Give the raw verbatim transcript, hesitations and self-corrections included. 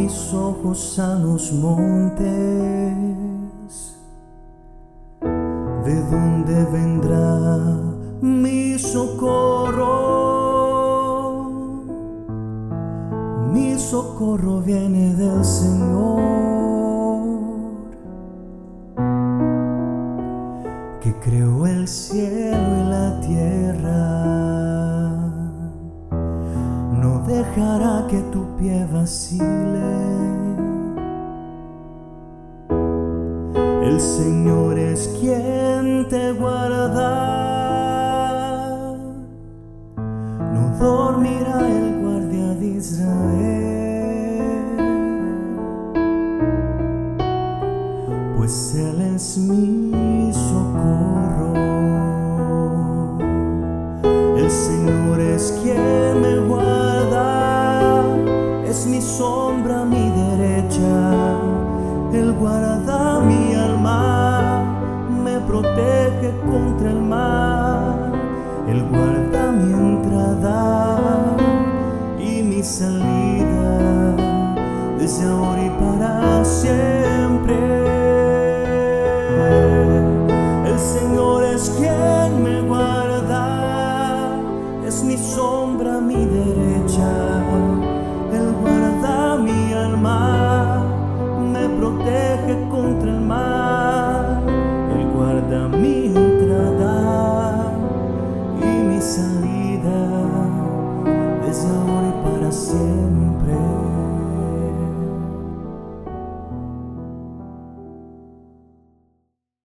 mis ojos a los montes, ¿de dónde vendrá mi socorro? Mi socorro viene del Señor, que creó el cielo y la tierra. No dejará que tu pie vacile. El Señor es quien te guarda. No dormirá el guardia de Israel, pues Él es mi socorro. El Señor es quien me guarda, es mi sombra, mi derecha. Él guarda mi alma, me protege contra el mal. Él guarda mi entrada y mi salida, desde ahora y para siempre.